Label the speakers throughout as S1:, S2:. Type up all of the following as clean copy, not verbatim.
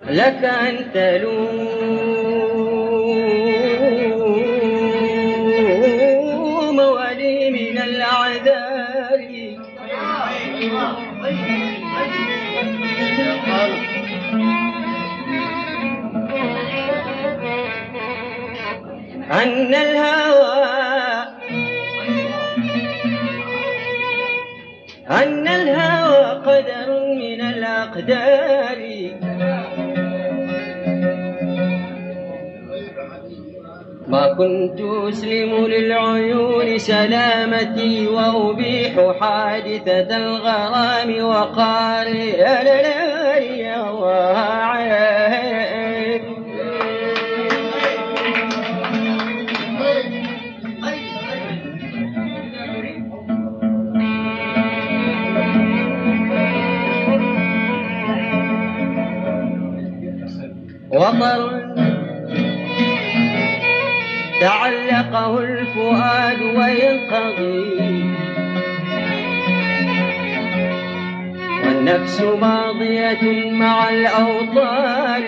S1: لك أن تلوم ولي من الأعذار أن الهوى قدر من الأقدار ما كنت أسلم للعيون سلامتي وأبيح حادثة الغرام وقال يا لا يا وطر تعلقه الفؤاد وينقضي والنفس ماضية مع الأوطار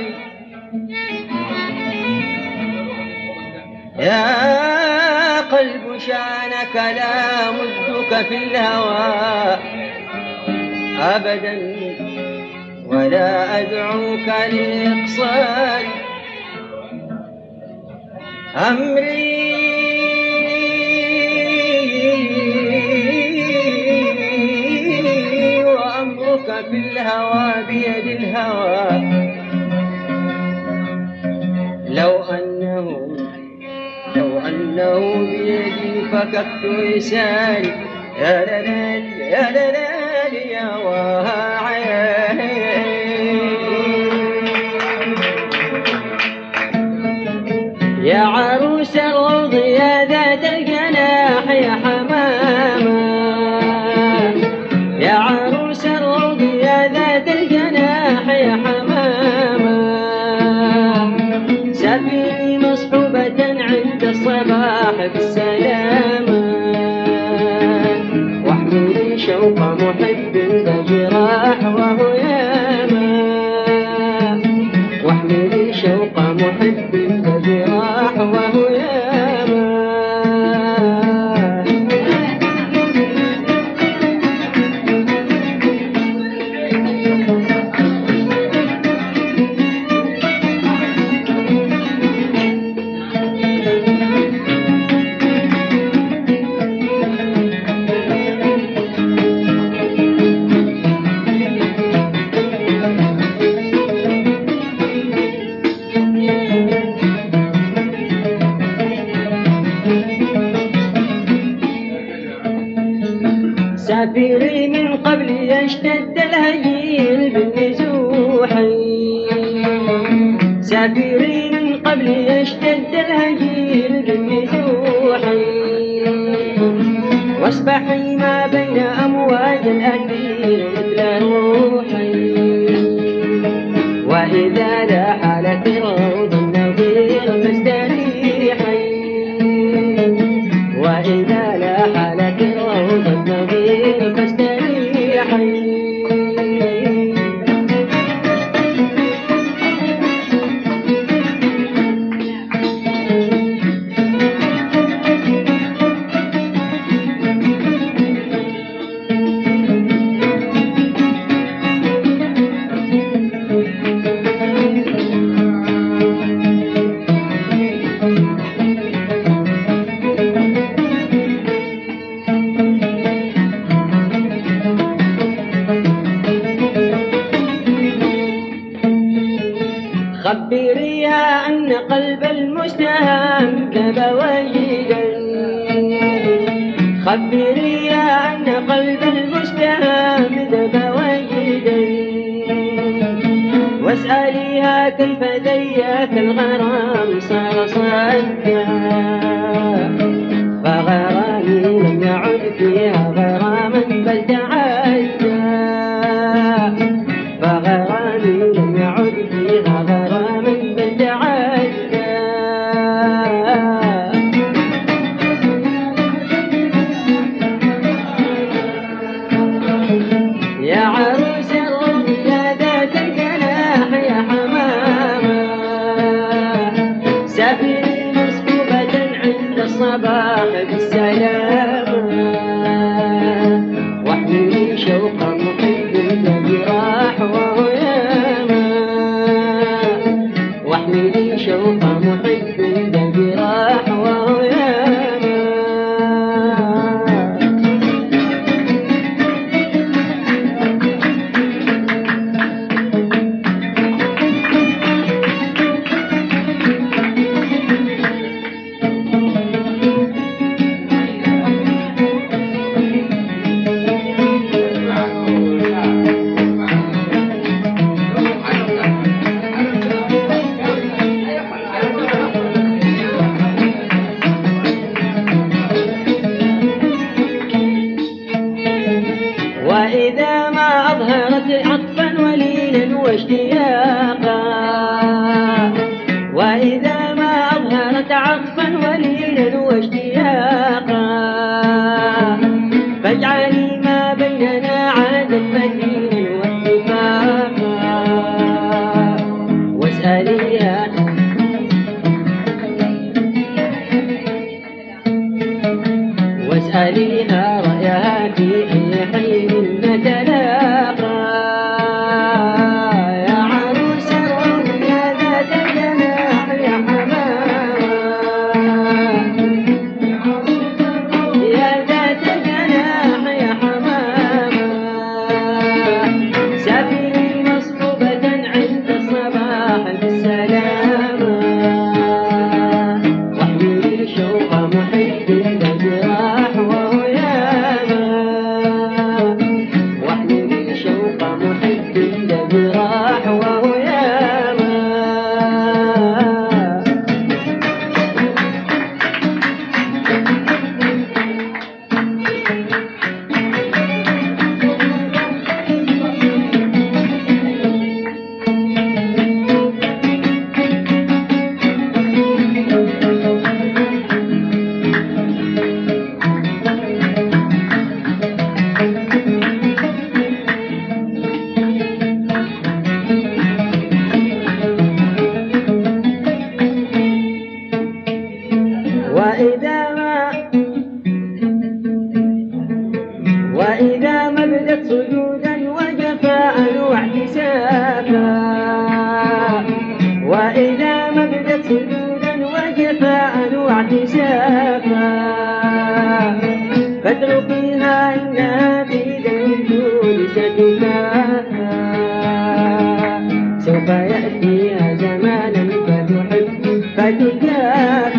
S1: يا قلب شانك لا مدك في الهوى أبدا ولا أدعوك للإقصار أمري وأمرك في الهوى بيد الهوى لو أنه بيدي فككت إساري يا للال يا للال يا واعي يا عروس الروض يا ذات الجناح يا حمامة يا عروس الروض يا ذات الجناح يا حمامة سافري مصحوبة عند الصباح بالسلامة واحملي شوق محب بجراح وهو ياما واحملي شوق محب بجراح وهو ياما سافري من قبل يشتد الهجير بالنزوح سافري من قبل يشتد الهجير بالنزوح واصبحي ما بين أمواج الأثير مثل روحي وإذا لاح لك الروض النظير فاستريحي وإذا لاح لك الروض النظير فاستريحي خبريها أن قلب المستهام ذاب وجدا خبريها أن قلب المستهام ذاب وجدا واسأليها كيف ذياك الغرام صار صدا فغرامي لم يعد فيها غراما بل تعدى فغرامي لم يعد فيها غراما بل تعدى يا عروس الروض يا ذات الجناح يا حمام الصباح بالسلامة واحملي شوق محب الذي راح وهو ياما واحملي شوق محب الذي راح وهو ياما وإذا ما أظهرت عطفا ولينا واشتياقا وإذا ما أظهرت عطفا ولينا واشتياقا فاجعلي ما بيننا عهدا متينا واتفاقا واسأليها رأيها في أي حين نتلاقى يا عروس الروم يا ذات الجناح يا حمامة يا ذات الجناح يا حمامة سافري مصحوبة عند الصباح بالسلامة واحملي شوق محب الذي راح وهو ياما واحملي شوق محب الذي راح وهو ياما وإذا ما بدت سجودا وجفاء واعتسافا وإذا ما بدت سجودا وجفاء واعتسافا فاتركيها إنها في ذي الجود ستفاها سوف يأتيها زمانا فتحب فتجافا